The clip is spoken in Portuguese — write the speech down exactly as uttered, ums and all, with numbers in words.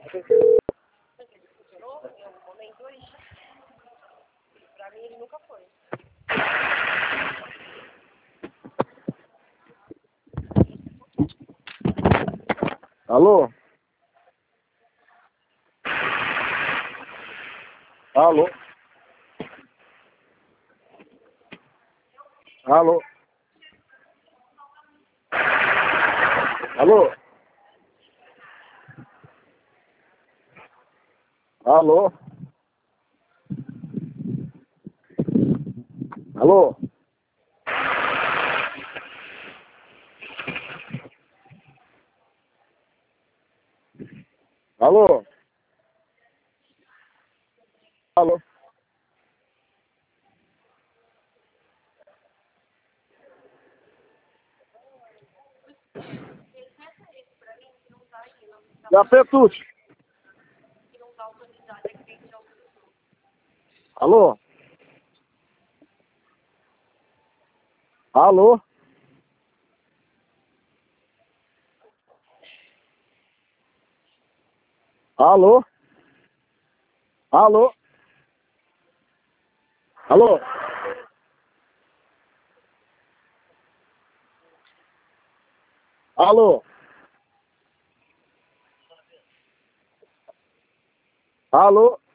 Funcionou em algum momento hoje? Pra mim ele nunca foi. Alô? Alô? Alô? Alô? Alô? Alô? Alô? Alô? Já Petute. Alô? Alô? Alô? Alô? Alô? Alô? Alô?